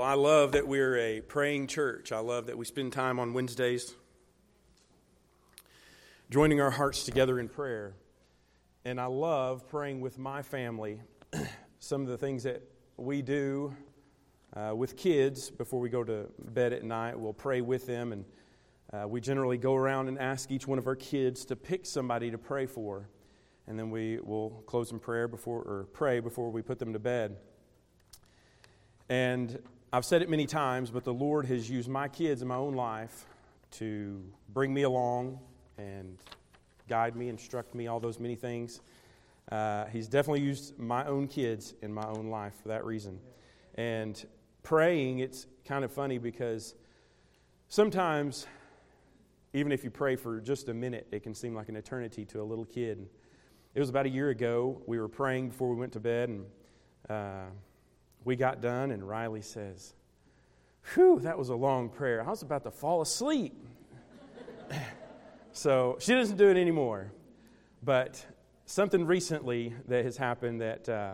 I love that we're a praying church. I love that we spend time on Wednesdays joining our hearts together in prayer. And I love praying with my family. Some of the things that we do with kids before we go to bed at night, we'll pray with them. And we generally go around and ask each one of our kids to pick somebody to pray for. And then we will close in prayer pray before we put them to bed. And I've said it many times, but the Lord has used my kids in my own life to bring me along and guide me, instruct me, all those many things. He's definitely used my own kids in my own life for that reason. And praying, it's kind of funny because sometimes, even if you pray for just a minute, it can seem like an eternity to a little kid. It was about a year ago. We were praying before we went to bed, and we got done, and Riley says, "Whew, that was a long prayer. I was about to fall asleep." So she doesn't do it anymore. But something recently that has happened that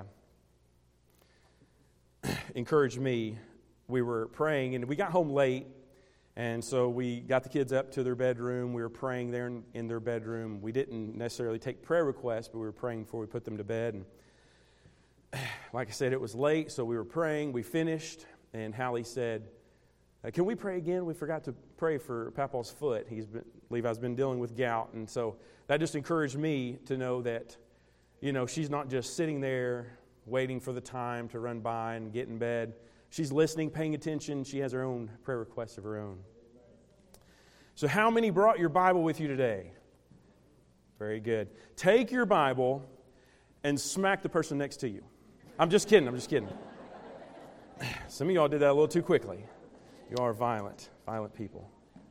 encouraged me. We were praying, and we got home late, and so we got the kids up to their bedroom. We were praying there in their bedroom. We didn't necessarily take prayer requests, but we were praying before we put them to bed. And like I said, it was late, so we were praying. We finished, and Hallie said, "Can we pray again? We forgot to pray for Papa's foot. Levi's been dealing with gout." And so that just encouraged me to know that, she's not just sitting there waiting for the time to run by and get in bed. She's listening, paying attention. She has her own prayer requests of her own. So how many brought your Bible with you today? Very good. Take your Bible and smack the person next to you. I'm just kidding. Some of y'all did that a little too quickly. You are violent people.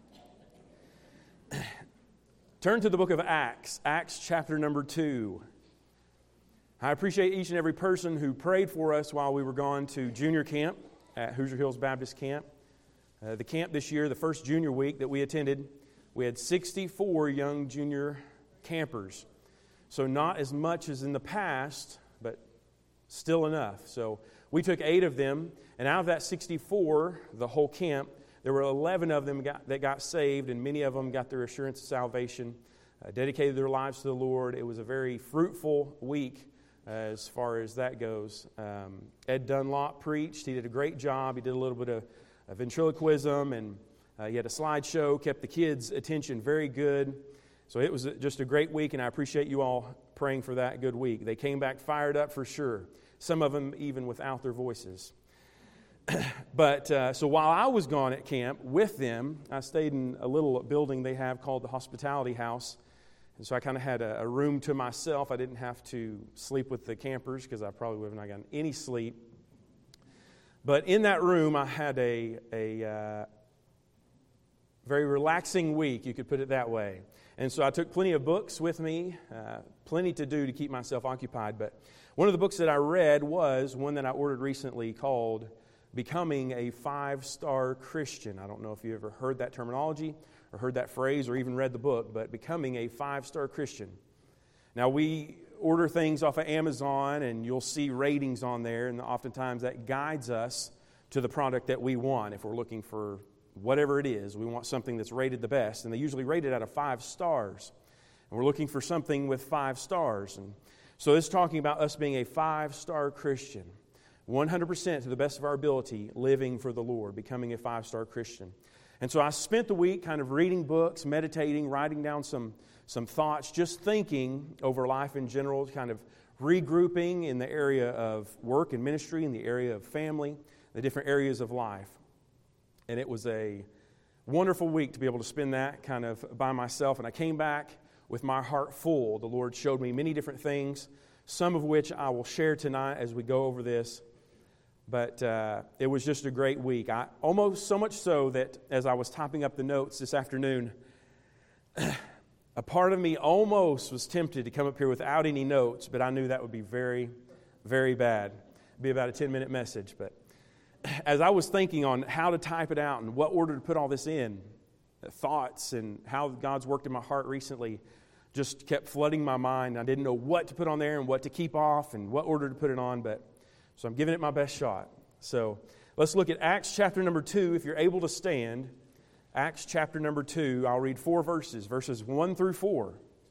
Turn to the book of Acts chapter number 2. I appreciate each and every person who prayed for us while we were gone to junior camp at Hoosier Hills Baptist Camp. The camp this year, the first junior week that we attended, we had 64 young junior campers. So not as much as in the past, but still enough. So we took 8 of them, and out of that 64, the whole camp, there were 11 of them that got saved, and many of them got their assurance of salvation, dedicated their lives to the Lord. It was a very fruitful week as far as that goes. Ed Dunlop preached. He did a great job. He did a little bit of ventriloquism, and he had a slideshow, kept the kids' attention very good. So it was just a great week, and I appreciate you all praying for that good week. They came back fired up for sure. Some of them even without their voices. But so while I was gone at camp with them, I stayed in a little building they have called the Hospitality House. And so I kind of had a room to myself. I didn't have to sleep with the campers because I probably would have not gotten any sleep. But in that room, I had a very relaxing week, you could put it that way. And so I took plenty of books with me, plenty to do to keep myself occupied. But one of the books that I read was one that I ordered recently called Becoming a 5-Star Christian. I don't know if you ever heard that terminology or heard that phrase or even read the book, but Becoming a 5-Star Christian. Now, we order things off of Amazon, and you'll see ratings on there, and oftentimes that guides us to the product that we want. If we're looking for whatever it is, we want something that's rated the best, and they usually rate it out of 5 stars. And we're looking for something with 5 stars. And so it's talking about us being a 5-star Christian, 100% to the best of our ability, living for the Lord, becoming a 5-star Christian. And so I spent the week kind of reading books, meditating, writing down some thoughts, just thinking over life in general, kind of regrouping in the area of work and ministry, in the area of family, the different areas of life. And it was a wonderful week to be able to spend that kind of by myself. And I came back with my heart full. The Lord showed me many different things, some of which I will share tonight as we go over this. But it was just a great week. Almost so much so that as I was typing up the notes this afternoon, a part of me almost was tempted to come up here without any notes, but I knew that would be very, very bad. It'd be about a 10-minute message. But as I was thinking on how to type it out and what order to put all this in, thoughts and how God's worked in my heart recently just kept flooding my mind. I didn't know what to put on there and what to keep off and what order to put it on, so I'm giving it my best shot. So Let's look at Acts chapter number 2, if you're able to stand. Acts chapter number 2, I'll read 4 verses, verses 1 through 4.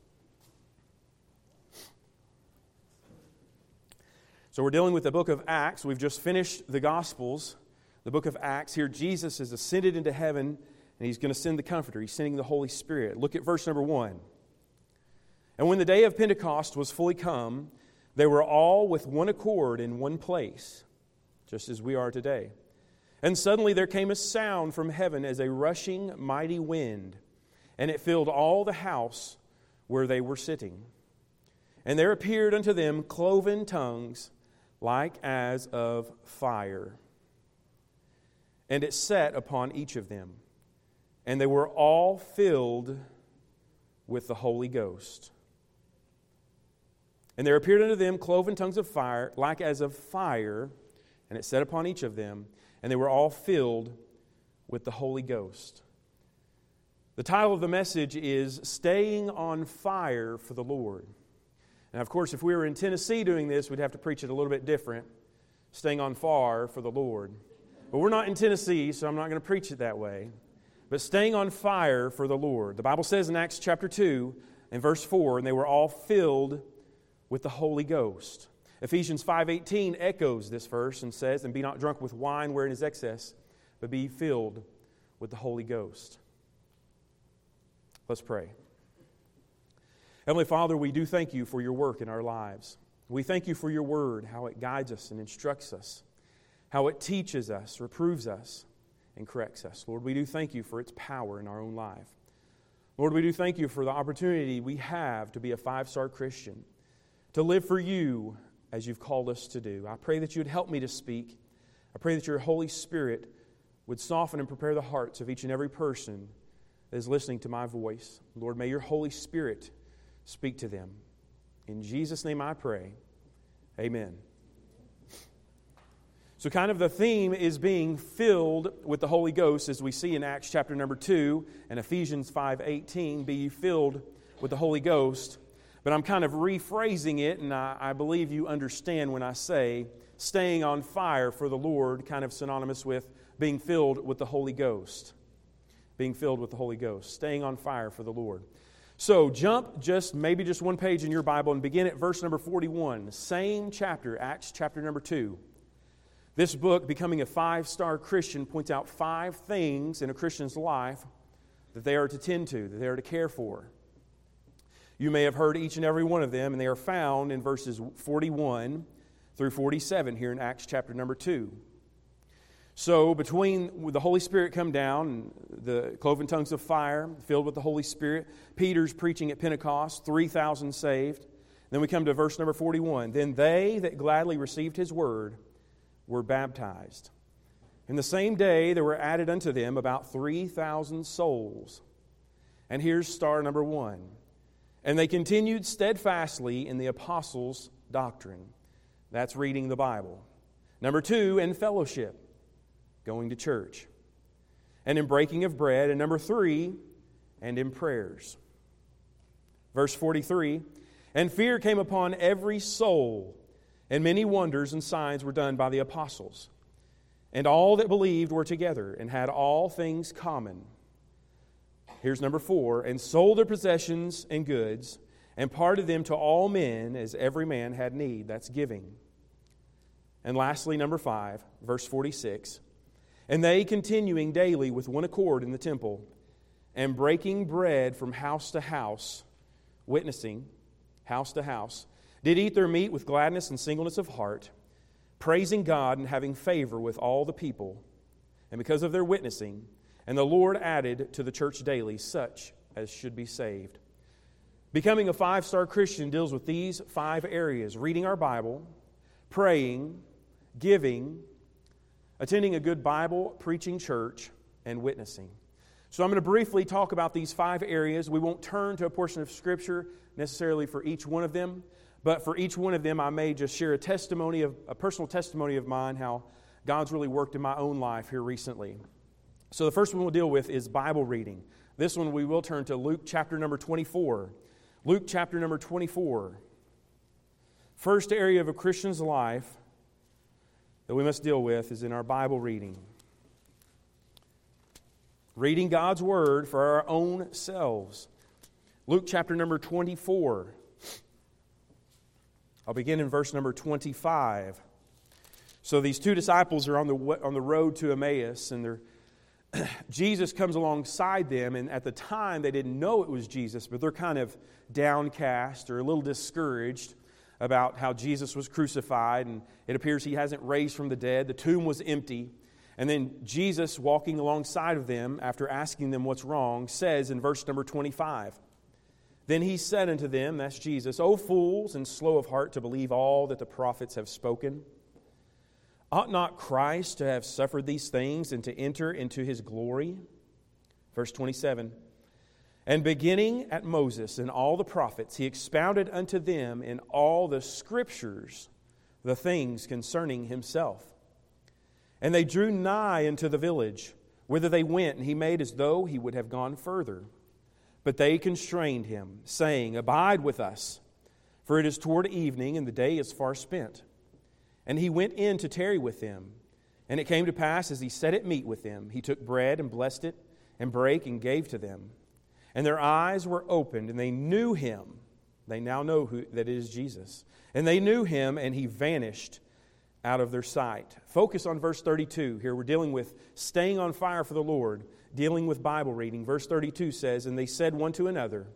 So we're dealing with the book of Acts. We've just finished the Gospels, the book of Acts. Here Jesus is ascended into heaven, and He's going to send the Comforter. He's sending the Holy Spirit. Look at verse number 1. And when the day of Pentecost was fully come, they were all with one accord in one place, just as we are today. And suddenly there came a sound from heaven as a rushing mighty wind, and it filled all the house where they were sitting. And there appeared unto them cloven tongues, like as of fire. And it sat upon each of them. And they were all filled with the Holy Ghost. And there appeared unto them cloven tongues of fire, like as of fire, and it sat upon each of them, and they were all filled with the Holy Ghost. The title of the message is Staying on Fire for the Lord. Now, of course, if we were in Tennessee doing this, we'd have to preach it a little bit different. Staying on fire for the Lord. But we're not in Tennessee, so I'm not going to preach it that way. But staying on fire for the Lord. The Bible says in Acts chapter 2 and verse 4, and they were all filled with the Holy Ghost. Ephesians 5:18 echoes this verse and says, and be not drunk with wine wherein is excess, but be filled with the Holy Ghost. Let's pray. Heavenly Father, we do thank You for Your work in our lives. We thank You for Your word, how it guides us and instructs us, how it teaches us, reproves us, and corrects us. Lord, we do thank You for its power in our own life. Lord, we do thank You for the opportunity we have to be a 5-star Christian, to live for You as You've called us to do. I pray that You would help me to speak. I pray that Your Holy Spirit would soften and prepare the hearts of each and every person that is listening to my voice. Lord, may Your Holy Spirit speak to them. In Jesus' name I pray. Amen. So kind of the theme is being filled with the Holy Ghost, as we see in Acts chapter number 2 and Ephesians 5:18, be ye filled with the Holy Ghost. But I'm kind of rephrasing it, and I believe you understand when I say staying on fire for the Lord, kind of synonymous with being filled with the Holy Ghost. Being filled with the Holy Ghost. Staying on fire for the Lord. So jump maybe just one page in your Bible and begin at verse number 41. Same chapter, Acts chapter number 2. This book, Becoming a 5-Star Christian, points out 5 things in a Christian's life that they are to tend to, that they are to care for. You may have heard each and every one of them, and they are found in verses 41 through 47 here in Acts chapter number 2. So between the Holy Spirit come down, and the cloven tongues of fire filled with the Holy Spirit, Peter's preaching at Pentecost, 3,000 saved. Then we come to verse number 41. Then they that gladly received His word were baptized. In the same day there were added unto them about 3,000 souls. And here's star number 1. And they continued steadfastly in the apostles' doctrine. That's reading the Bible. Number 2, in fellowship, going to church. And in breaking of bread. And number 3, and in prayers. Verse 43, and fear came upon every soul, and many wonders and signs were done by the apostles. And all that believed were together, and had all things common. Here's number 4, and sold their possessions and goods, and parted them to all men as every man had need. That's giving. And lastly, number 5, verse 46, and they continuing daily with one accord in the temple, and breaking bread from house to house, witnessing, house to house, did eat their meat with gladness and singleness of heart, praising God and having favor with all the people. And because of their witnessing, and the Lord added to the church daily such as should be saved. Becoming a 5-star Christian deals with these 5 areas: reading our Bible, praying, giving, attending a good Bible preaching church, and witnessing. So I'm going to briefly talk about these 5 areas. We won't turn to a portion of Scripture necessarily for each one of them, but for each one of them I may just share a personal testimony of mine, how God's really worked in my own life here recently. So the first one we'll deal with is Bible reading. This one we will turn to Luke chapter number 24. Luke chapter number 24. First area of a Christian's life that we must deal with is in our Bible reading. Reading God's Word for our own selves. Luke chapter number 24. I'll begin in verse number 25. So these two disciples are on the road to Emmaus, and Jesus comes alongside them, and at the time they didn't know it was Jesus, but they're kind of downcast or a little discouraged about how Jesus was crucified, and it appears he hasn't raised from the dead. The tomb was empty. And then Jesus, walking alongside of them, after asking them what's wrong, says in verse number 25, "Then he said unto them," that's Jesus, "O fools, and slow of heart to believe all that the prophets have spoken. Ought not Christ to have suffered these things and to enter into his glory?" Verse 27, "And beginning at Moses and all the prophets, he expounded unto them in all the Scriptures the things concerning himself. And they drew nigh unto the village, whither they went, and he made as though he would have gone further. But they constrained him, saying, Abide with us, for it is toward evening, and the day is far spent. And he went in to tarry with them. And it came to pass, as he sat at meat with them, he took bread and blessed it, and brake and gave to them. And their eyes were opened, and they knew him." They now know that it is Jesus. "And they knew him, and he vanished out of their sight." Focus on verse 32. Here we're dealing with staying on fire for the Lord, dealing with Bible reading. Verse 32 says, "And they said one to another,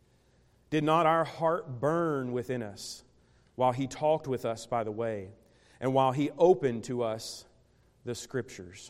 Did not our heart burn within us while he talked with us by the way, and while he opened to us the Scriptures?"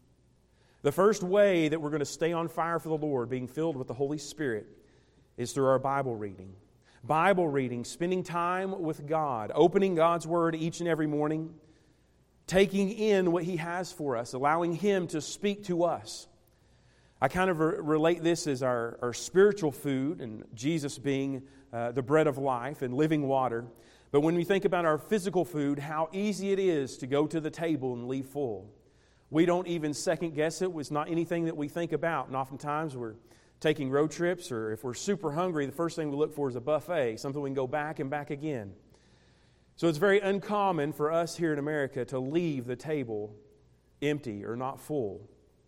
The first way that we're going to stay on fire for the Lord, being filled with the Holy Spirit, is through our Bible reading. Bible reading, spending time with God, opening God's Word each and every morning, taking in what He has for us, allowing Him to speak to us. I kind of relate this as our spiritual food, and Jesus being the bread of life and living water. But when we think about our physical food, how easy it is to go to the table and leave full. We don't even second guess it. It's not anything that we think about. And oftentimes we're taking road trips, or if we're super hungry, the first thing we look for is a buffet, something we can go back and back again. So it's very uncommon for us here in America to leave the table empty or not full.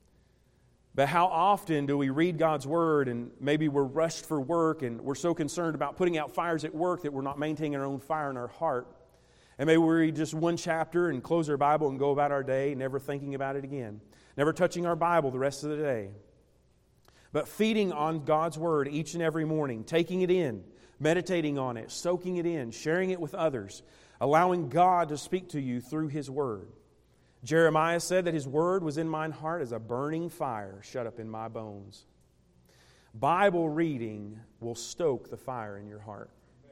But how often do we read God's Word, and maybe we're rushed for work, and we're so concerned about putting out fires at work that we're not maintaining our own fire in our heart. And maybe we read just one chapter and close our Bible and go about our day, never thinking about it again, never touching our Bible the rest of the day. But feeding on God's Word each and every morning, taking it in, meditating on it, soaking it in, sharing it with others, allowing God to speak to you through His Word. Jeremiah said that His Word was in mine heart as a burning fire shut up in my bones. Bible reading will stoke the fire in your heart.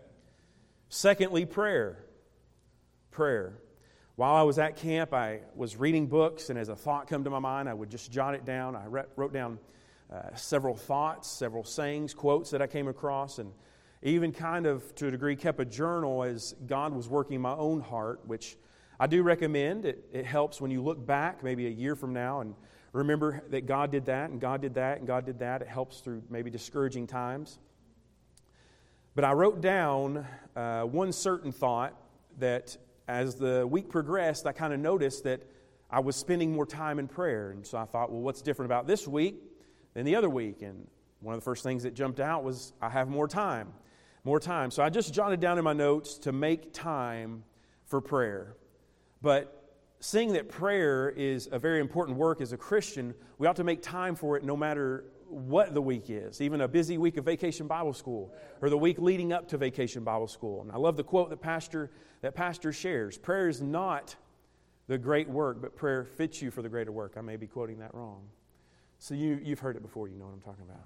Secondly, prayer. Prayer. While I was at camp, I was reading books, and as a thought come to my mind, I would just jot it down. I wrote down several thoughts, several sayings, quotes that I came across, and even kind of, to a degree, kept a journal as God was working in my own heart, which I do recommend. It helps when you look back maybe a year from now and remember that God did that, and God did that, and God did that. It helps through maybe discouraging times. But I wrote down one certain thought that as the week progressed, I kind of noticed that I was spending more time in prayer. And so I thought, well, what's different about this week than the other week? And one of the first things that jumped out was I have more time. More time. So I just jotted down in my notes to make time for prayer. But seeing that prayer is a very important work as a Christian, we ought to make time for it no matter what the week is, even a busy week of Vacation Bible School or the week leading up to Vacation Bible School. And I love the quote that Pastor shares. Prayer is not the great work, but prayer fits you for the greater work. I may be quoting that wrong. So you've heard it before. You know what I'm talking about.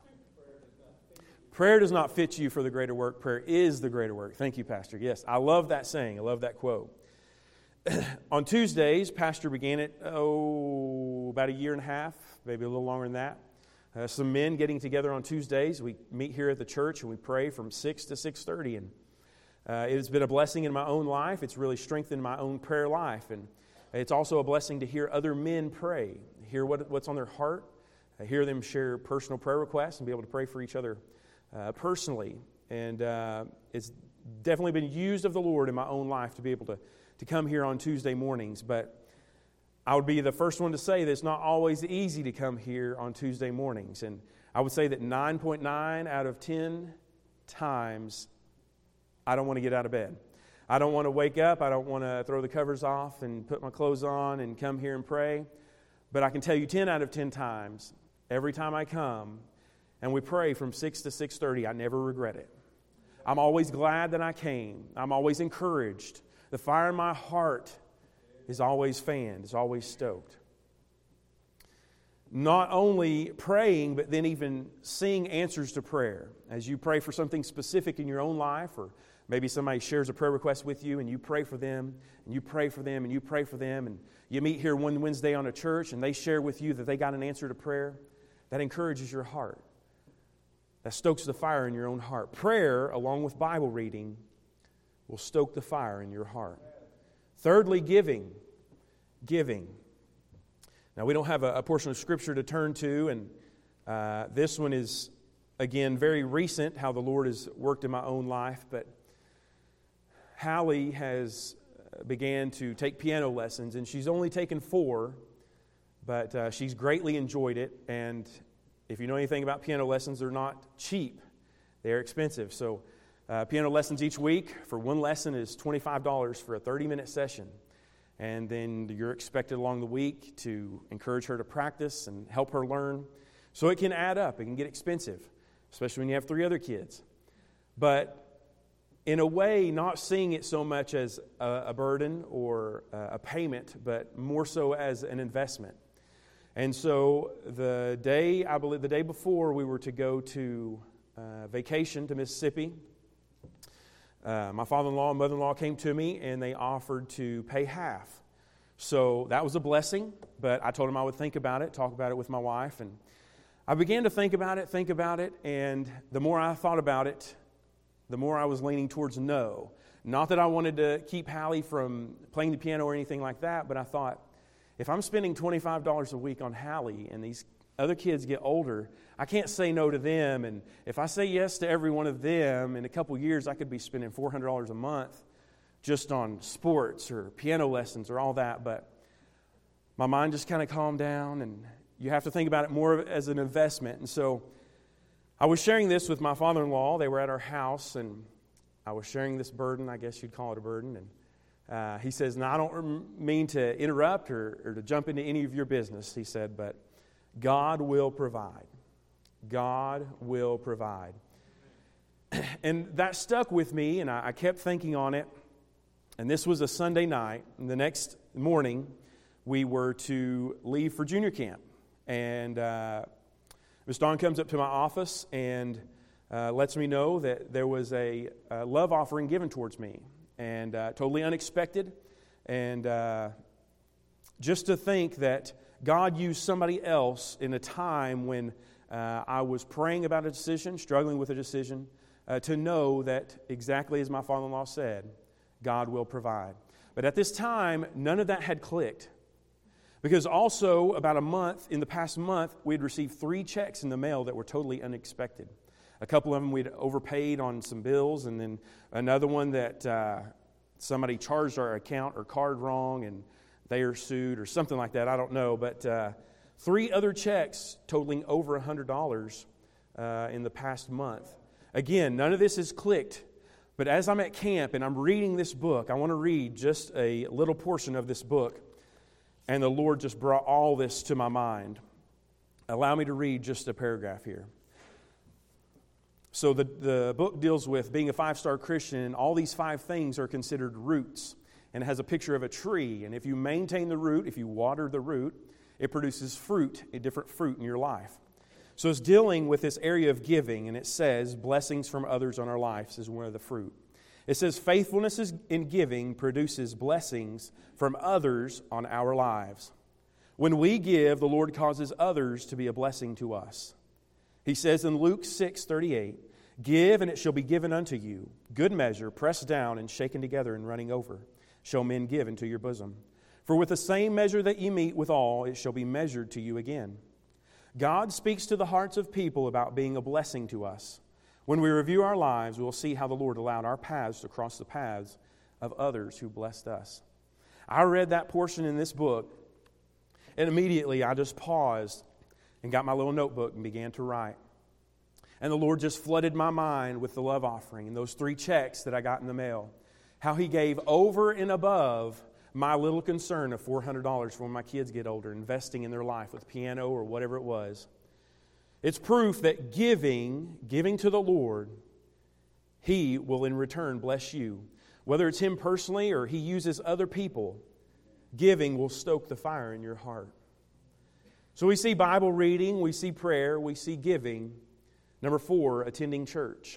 Prayer does not fit you for the greater work. Prayer is the greater work. Thank you, Pastor. Yes, I love that saying. I love that quote. On Tuesdays, Pastor began it, about a year and a half, maybe a little longer than that. Some men getting together on Tuesdays. We meet here at the church and we pray from 6 to 6:30. And it has been a blessing in my own life. It's really strengthened my own prayer life. And it's also a blessing to hear other men pray, hear what's on their heart, hear them share personal prayer requests and be able to pray for each other personally. And it's definitely been used of the Lord in my own life to be able to come here on Tuesday mornings. But I would be the first one to say that it's not always easy to come here on Tuesday mornings. And I would say that 9.9 out of 10 times, I don't want to get out of bed. I don't want to wake up. I don't want to throw the covers off and put my clothes on and come here and pray. But I can tell you 10 out of 10 times, every time I come and we pray from 6 to 6:30, I never regret it. I'm always glad that I came. I'm always encouraged. The fire in my heart is always fanned, is always stoked. Not only praying, but then even seeing answers to prayer. As you pray for something specific in your own life, or maybe somebody shares a prayer request with you and you pray for them, and you pray for them, and you pray for them, and you meet here one Wednesday on a church and they share with you that they got an answer to prayer, that encourages your heart. That stokes the fire in your own heart. Prayer, along with Bible reading, will stoke the fire in your heart. Thirdly, giving. Giving. Now, we don't have a portion of Scripture to turn to, and this one is, again, very recent, how the Lord has worked in my own life. But Hallie has began to take piano lessons, and she's only taken 4, but she's greatly enjoyed it. And if you know anything about piano lessons, they're not cheap. They're expensive. So piano lessons each week for one lesson is $25 for a 30-minute session. And then you're expected along the week to encourage her to practice and help her learn. So it can add up. It can get expensive, especially when you have 3 other kids. But in a way, not seeing it so much as a burden or a payment, but more so as an investment. And so the day before we were to go to vacation to Mississippi, my father-in-law and mother-in-law came to me and they offered to pay half. So that was a blessing, but I told them I would think about it, talk about it with my wife. And I began to think about it, and the more I thought about it, the more I was leaning towards no. Not that I wanted to keep Hallie from playing the piano or anything like that, but I thought, if I'm spending $25 a week on Hallie and these other kids get older, I can't say no to them. And if I say yes to every one of them, in a couple years I could be spending $400 a month just on sports or piano lessons or all that. But my mind just kind of calmed down, and you have to think about it more as an investment. And so I was sharing this with my father-in-law. They were at our house, and I was sharing this burden. I guess you'd call it a burden. And he says, "Now, I don't mean to interrupt or to jump into any of your business," he said, "but God will provide. God will provide." And that stuck with me, and I kept thinking on it. And this was a Sunday night. And the next morning, we were to leave for junior camp. And Miss Dawn comes up to my office and lets me know that there was a love offering given towards me. And totally unexpected. And just to think that God used somebody else in a time when I was praying about a decision, struggling with a decision, to know that exactly as my father-in-law said, God will provide. But at this time, none of that had clicked. Because also, about in the past month, we had received 3 checks in the mail that were totally unexpected. A couple of them we'd overpaid on some bills, and then another one that somebody charged our account or card wrong, and they are sued or something like that. I don't know. But 3 other checks totaling over $100 in the past month. Again, none of this has clicked. But as I'm at camp and I'm reading this book, I want to read just a little portion of this book. And the Lord just brought all this to my mind. Allow me to read just a paragraph here. So the book deals with being a 5-star Christian, and all these 5 things are considered roots. And it has a picture of a tree. And if you maintain the root, if you water the root, it produces fruit, a different fruit in your life. So it's dealing with this area of giving, and it says blessings from others on our lives is one of the fruit. It says faithfulness in giving produces blessings from others on our lives. When we give, the Lord causes others to be a blessing to us. He says in Luke 6:38, "Give, and it shall be given unto you. Good measure, pressed down and shaken together and running over, shall men give into your bosom. For with the same measure that ye meet withal, it shall be measured to you again." God speaks to the hearts of people about being a blessing to us. When we review our lives, we'll see how the Lord allowed our paths to cross the paths of others who blessed us. I read that portion in this book, And immediately I just paused and got my little notebook and began to write. And the Lord just flooded my mind with the love offering and those 3 checks that I got in the mail. How He gave over and above my little concern of $400 for when my kids get older, investing in their life with piano or whatever it was. It's proof that giving to the Lord, He will in return bless you. Whether it's Him personally or He uses other people, giving will stoke the fire in your heart. So we see Bible reading, we see prayer, we see giving. Number 4, attending church.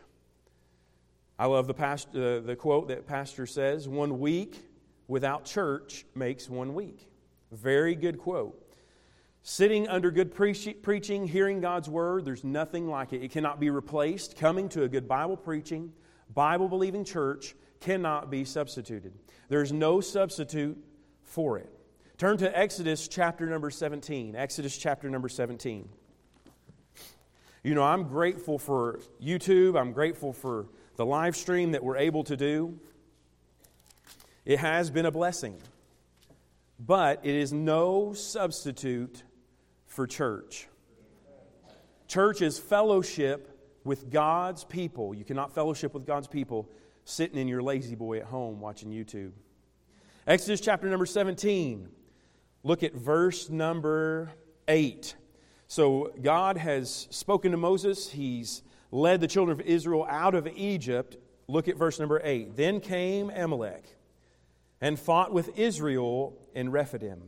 I love the quote that Pastor says, 1 week without church makes 1 week. Very good quote. Sitting under good preaching, hearing God's Word, there's nothing like it. It cannot be replaced. Coming to a good Bible preaching, Bible-believing church cannot be substituted. There's no substitute for it. Turn to Exodus chapter number 17. Exodus chapter number 17. You know, I'm grateful for YouTube. I'm grateful for the live stream that we're able to do. It has been a blessing. But it is no substitute for church. Church is fellowship with God's people. You cannot fellowship with God's people sitting in your lazy boy at home watching YouTube. Exodus chapter number 17. Look at verse number 8. So God has spoken to Moses. He's led the children of Israel out of Egypt. Look at verse number 8. Then came Amalek and fought with Israel in Rephidim.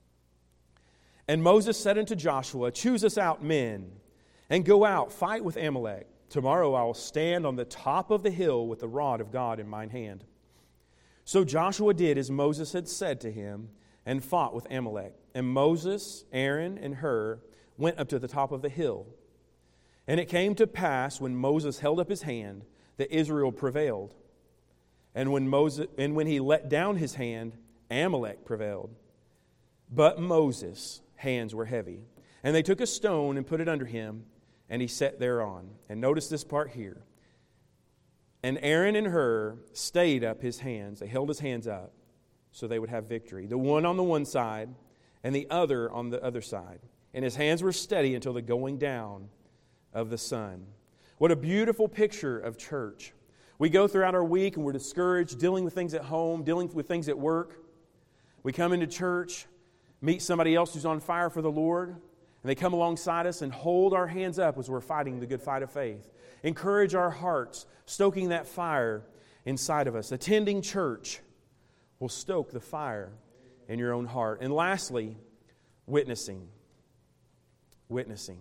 And Moses said unto Joshua, Choose us out men, and go out, fight with Amalek. Tomorrow I will stand on the top of the hill with the rod of God in mine hand. So Joshua did as Moses had said to him, and fought with Amalek. And Moses, Aaron, and Hur went up to the top of the hill. And it came to pass, when Moses held up his hand, that Israel prevailed. And when he let down his hand, Amalek prevailed. But Moses' hands were heavy. And they took a stone and put it under him, and he sat thereon. And notice this part here. And Aaron and Hur stayed up his hands. They held his hands up so they would have victory. The one on the one side and the other on the other side. And his hands were steady until the going down of the sun. What a beautiful picture of church. We go throughout our week and we're discouraged, dealing with things at home, dealing with things at work. We come into church, meet somebody else who's on fire for the Lord, and they come alongside us and hold our hands up as we're fighting the good fight of faith. Encourage our hearts, stoking that fire inside of us. Attending church will stoke the fire in your own heart. And lastly, witnessing. Witnessing.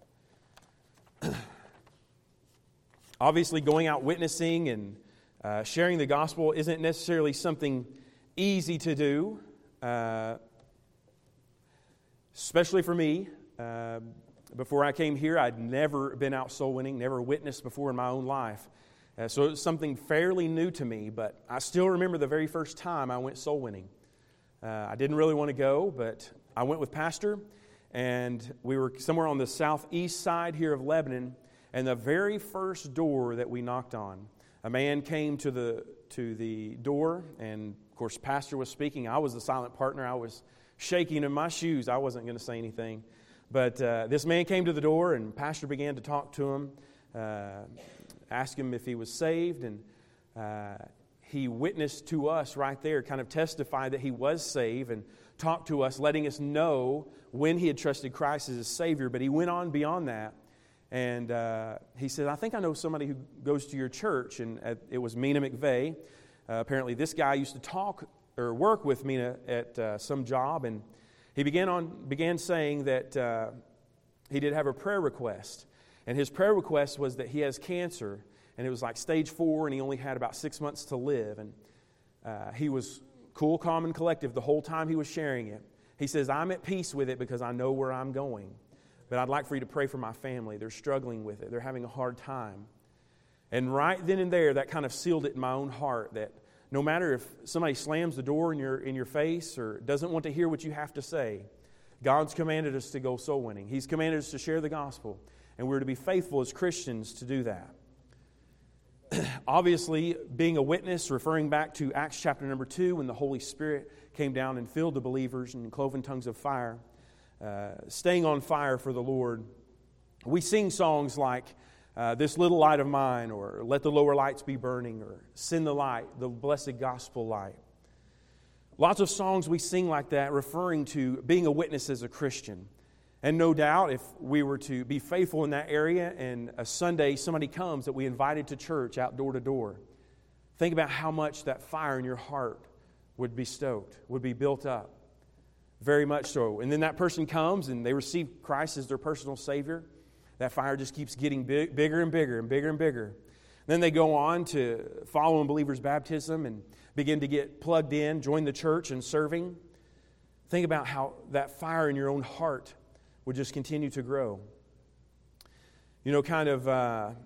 Obviously, going out witnessing and sharing the gospel isn't necessarily something easy to do, especially for me. Before I came here, I'd never been out soul winning, never witnessed before in my own life. So it was something fairly new to me, but I still remember the very first time I went soul winning. I didn't really want to go, but I went with Pastor, and we were somewhere on the southeast side here of Lebanon, and the very first door that we knocked on, a man came to the door, and of course Pastor was speaking. I was the silent partner. I was shaking in my shoes. I wasn't going to say anything. But this man came to the door, and Pastor began to talk to him, ask him if he was saved, and he witnessed to us right there, kind of testified that he was saved, and talked to us, letting us know when he had trusted Christ as his Savior. But he went on beyond that, and he said, I think I know somebody who goes to your church, and it was Mina McVeigh. Apparently this guy used to talk or work with Mina at some job, and he began saying that he did have a prayer request. And his prayer request was that he has cancer, and it was like stage 4, and he only had about 6 months to live. And he was cool, calm, and collective the whole time he was sharing it. He says, I'm at peace with it because I know where I'm going. But I'd like for you to pray for my family. They're struggling with it. They're having a hard time. And right then and there, that kind of sealed it in my own heart that no matter if somebody slams the door in your face or doesn't want to hear what you have to say, God's commanded us to go soul winning. He's commanded us to share the gospel, and we're to be faithful as Christians to do that. Obviously, being a witness, referring back to Acts chapter number 2, when the Holy Spirit came down and filled the believers in cloven tongues of fire. staying on fire for the Lord, we sing songs like This Little Light of Mine, or Let the Lower Lights Be Burning, or Send the Light, the Blessed Gospel Light. Lots of songs we sing like that, referring to being a witness as a Christian. And no doubt, if we were to be faithful in that area and a Sunday somebody comes that we invited to church out door to door, think about how much that fire in your heart would be stoked, would be built up. Very much so. And then that person comes and they receive Christ as their personal Savior. That fire just keeps getting bigger and bigger and bigger and bigger. Then they go on to follow in believers' baptism and begin to get plugged in, join the church and serving. Think about how that fire in your own heart would just continue to grow. You know, kind of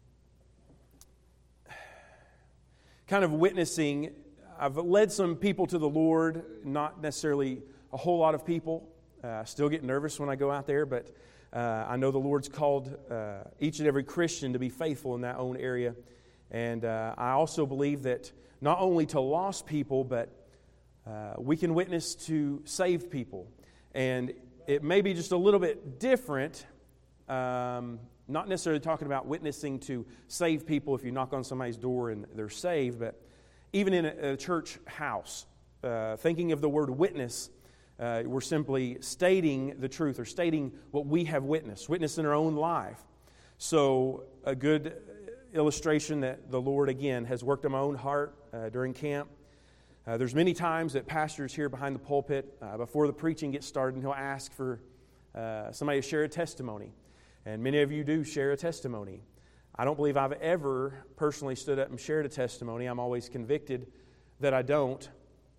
witnessing. I've led some people to the Lord, not necessarily a whole lot of people. I still get nervous when I go out there, but I know the Lord's called each and every Christian to be faithful in that own area. And I also believe that not only to lost people, but we can witness to saved people. And it may be just a little bit different, not necessarily talking about witnessing to saved people if you knock on somebody's door and they're saved, but even in a church house, thinking of the word witness, we're simply stating the truth or stating what we have witnessed in our own life. So a good illustration that the Lord, again, has worked in my own heart during camp. There's many times that pastors here behind the pulpit, before the preaching gets started, and he'll ask for somebody to share a testimony. And many of you do share a testimony. I don't believe I've ever personally stood up and shared a testimony. I'm always convicted that I don't.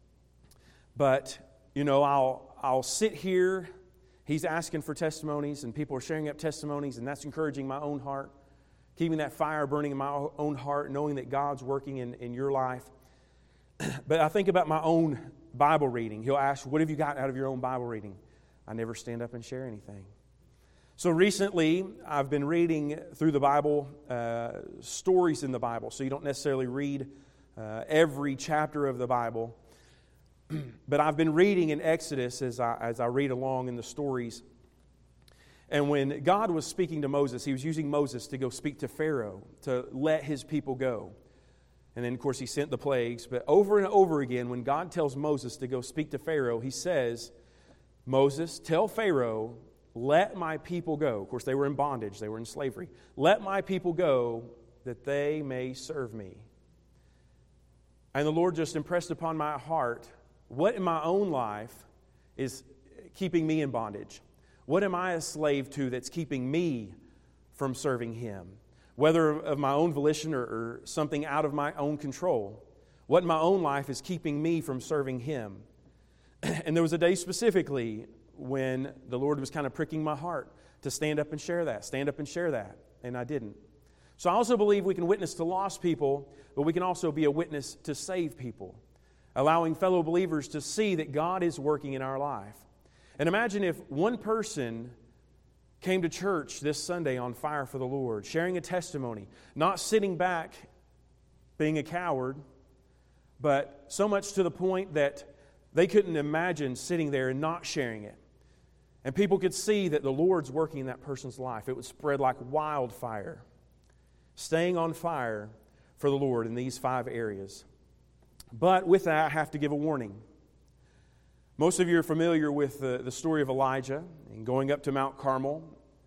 But, you know, I'll sit here. He's asking for testimonies, and people are sharing up testimonies, and that's encouraging my own heart, keeping that fire burning in my own heart, knowing that God's working in your life. But I think about my own Bible reading. He'll ask, what have you got out of your own Bible reading? I never stand up and share anything. So recently, I've been reading through the Bible, stories in the Bible. So you don't necessarily read every chapter of the Bible. But I've been reading in Exodus as I read along in the stories. And when God was speaking to Moses, He was using Moses to go speak to Pharaoh, to let his people go. And then, of course, He sent the plagues. But over and over again, when God tells Moses to go speak to Pharaoh, He says, Moses, tell Pharaoh, let my people go. Of course, they were in bondage. They were in slavery. Let my people go that they may serve me. And the Lord just impressed upon my heart, what in my own life is keeping me in bondage? What am I a slave to that's keeping me from serving Him? Whether of my own volition or something out of my own control. What in my own life is keeping me from serving Him? And there was a day specifically when the Lord was kind of pricking my heart to stand up and share that, and I didn't. So I also believe we can witness to lost people, but we can also be a witness to saved people, allowing fellow believers to see that God is working in our life. And imagine if one person came to church this Sunday on fire for the Lord, sharing a testimony, not sitting back being a coward, but so much to the point that they couldn't imagine sitting there and not sharing it. And people could see that the Lord's working in that person's life. It would spread like wildfire. Staying on fire for the Lord in these 5 areas. But with that, I have to give a warning. Most of you are familiar with the story of Elijah and going up to Mount Carmel.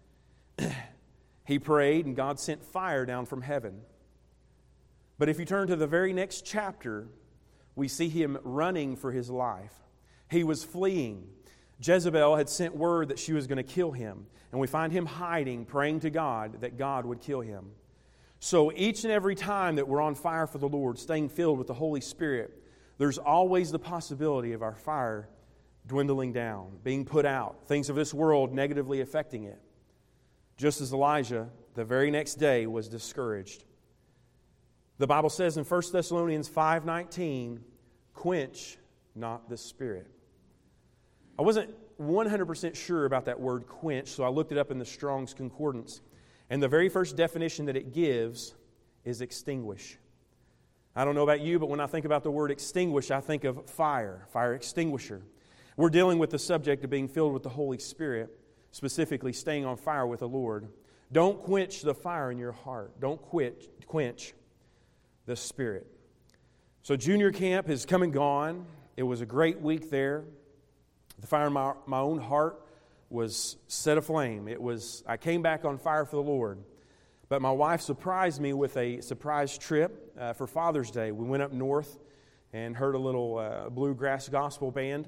He prayed and God sent fire down from heaven. But if you turn to the very next chapter, we see him running for his life. He was fleeing. Jezebel had sent word that she was going to kill him. And we find him hiding, praying to God that God would kill him. So each and every time that we're on fire for the Lord, staying filled with the Holy Spirit, there's always the possibility of our fire dwindling down, being put out, things of this world negatively affecting it. Just as Elijah, the very next day, was discouraged. The Bible says in 1 Thessalonians 5:19, quench not the Spirit. I wasn't 100% sure about that word quench, so I looked it up in the Strong's Concordance. And the very first definition that it gives is extinguish. I don't know about you, but when I think about the word extinguish, I think of fire extinguisher. We're dealing with the subject of being filled with the Holy Spirit, specifically staying on fire with the Lord. Don't quench the fire in your heart. Don't quench the Spirit. So junior camp has come and gone. It was a great week there. The fire in my own heart was set aflame. I came back on fire for the Lord. But my wife surprised me with a surprise trip for Father's Day. We went up north and heard a little bluegrass gospel band.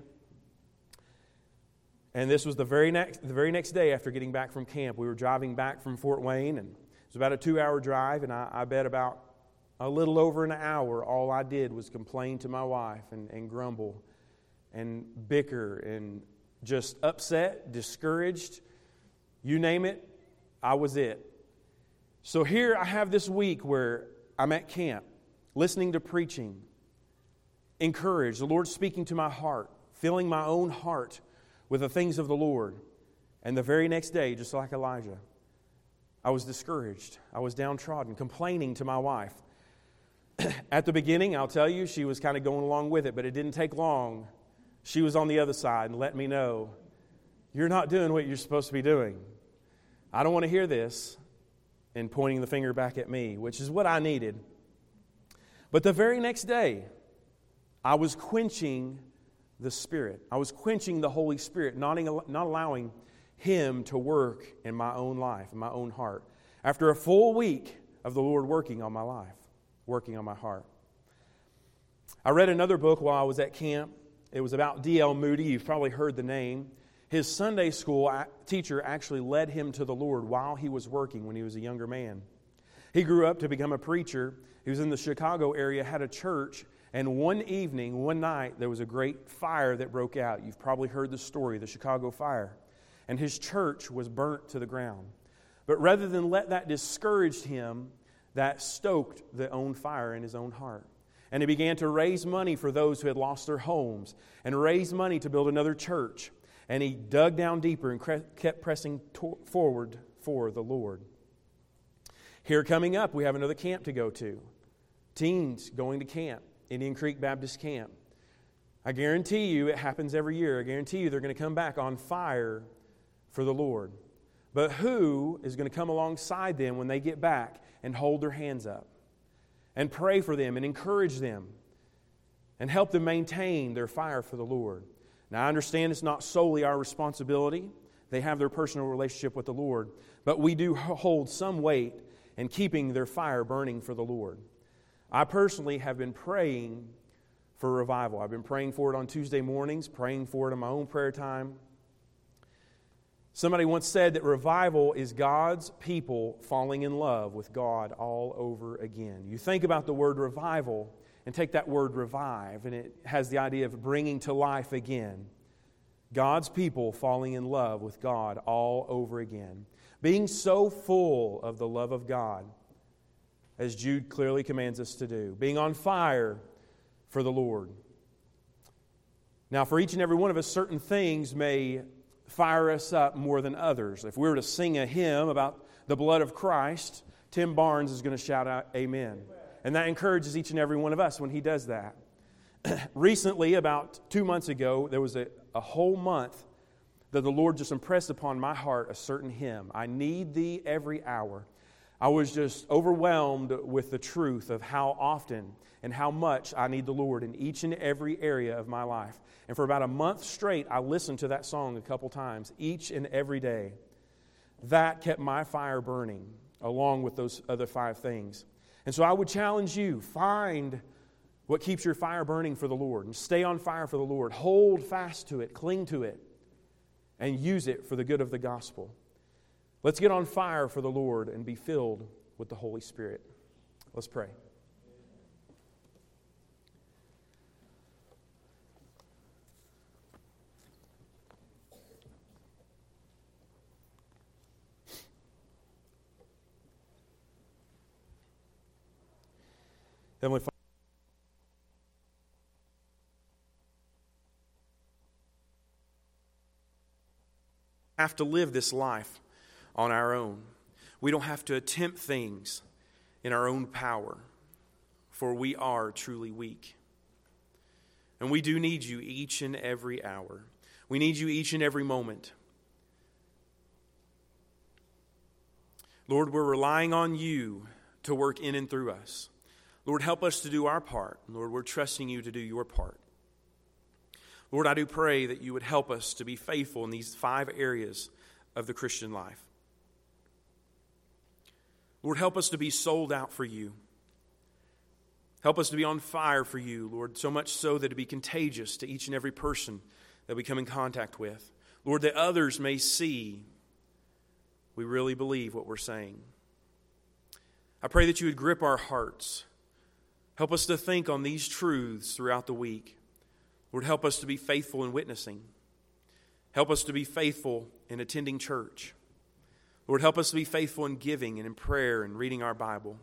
And this was the very next day after getting back from camp. We were driving back from Fort Wayne, and it was about a 2-hour drive, and I bet about a little over an hour, all I did was complain to my wife and grumble and bicker and just upset, discouraged, you name it, I was it. So here I have this week where I'm at camp, listening to preaching, encouraged, the Lord speaking to my heart, filling my own heart with the things of the Lord. And the very next day, just like Elijah, I was discouraged. I was downtrodden, complaining to my wife. At the beginning, I'll tell you, she was kind of going along with it, but it didn't take long. She was on the other side and let me know, you're not doing what you're supposed to be doing. I don't want to hear this, and pointing the finger back at me, which is what I needed. But the very next day, I was quenching the Spirit. I was quenching the Holy Spirit, not allowing Him to work in my own life, in my own heart. After a full week of the Lord working on my life, working on my heart. I read another book while I was at camp. It was about D.L. Moody. You've probably heard the name. His Sunday school teacher actually led him to the Lord while he was working when he was a younger man. He grew up to become a preacher. He was in the Chicago area, had a church, and one night, there was a great fire that broke out. You've probably heard the story, the Chicago fire. And his church was burnt to the ground. But rather than let that discourage him, that stoked the own fire in his own heart. And he began to raise money for those who had lost their homes and raise money to build another church. And he dug down deeper and kept pressing forward for the Lord. Here coming up, we have another camp to go to. Teens going to camp, Indian Creek Baptist Camp. I guarantee you it happens every year. I guarantee you they're going to come back on fire for the Lord. But who is going to come alongside them when they get back and hold their hands up and pray for them and encourage them and help them maintain their fire for the Lord? Now, I understand it's not solely our responsibility. They have their personal relationship with the Lord. But we do hold some weight in keeping their fire burning for the Lord. I personally have been praying for revival. I've been praying for it on Tuesday mornings, praying for it in my own prayer time. Somebody once said that revival is God's people falling in love with God all over again. You think about the word revival and take that word revive, and it has the idea of bringing to life again. God's people falling in love with God all over again. Being so full of the love of God, as Jude clearly commands us to do. Being on fire for the Lord. Now, for each and every one of us, certain things may fire us up more than others. If we were to sing a hymn about the blood of Christ, Tim Barnes is going to shout out, Amen. And that encourages each and every one of us when he does that. Recently, about 2 months ago, there was a whole month that the Lord just impressed upon my heart a certain hymn. I need thee every hour. I was just overwhelmed with the truth of how often and how much I need the Lord in each and every area of my life. And for about a month straight, I listened to that song a couple times, each and every day. That kept my fire burning, along with those other 5 things. And so I would challenge you, find what keeps your fire burning for the Lord, and stay on fire for the Lord. Hold fast to it, cling to it, and use it for the good of the gospel. Let's get on fire for the Lord and be filled with the Holy Spirit. Let's pray. Heavenly Father, we have to live this life on our own. We don't have to attempt things in our own power, for we are truly weak. And we do need you each and every hour. We need you each and every moment. Lord, we're relying on you to work in and through us. Lord, help us to do our part. Lord, we're trusting you to do your part. Lord, I do pray that you would help us to be faithful in these 5 areas of the Christian life. Lord, help us to be sold out for you. Help us to be on fire for you, Lord, so much so that it be contagious to each and every person that we come in contact with. Lord, that others may see we really believe what we're saying. I pray that you would grip our hearts. Help us to think on these truths throughout the week. Lord, help us to be faithful in witnessing. Help us to be faithful in attending church. Lord, help us to be faithful in giving and in prayer and reading our Bible.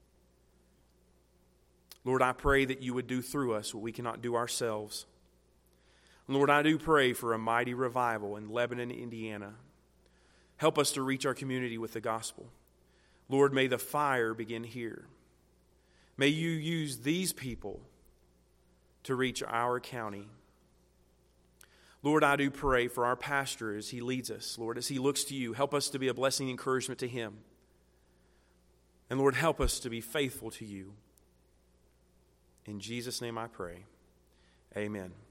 Lord, I pray that you would do through us what we cannot do ourselves. Lord, I do pray for a mighty revival in Lebanon, Indiana. Help us to reach our community with the gospel. Lord, may the fire begin here. May you use these people to reach our county. Lord, I do pray for our pastor as he leads us. Lord, as he looks to you, help us to be a blessing and encouragement to him. And Lord, help us to be faithful to you. In Jesus' name I pray. Amen.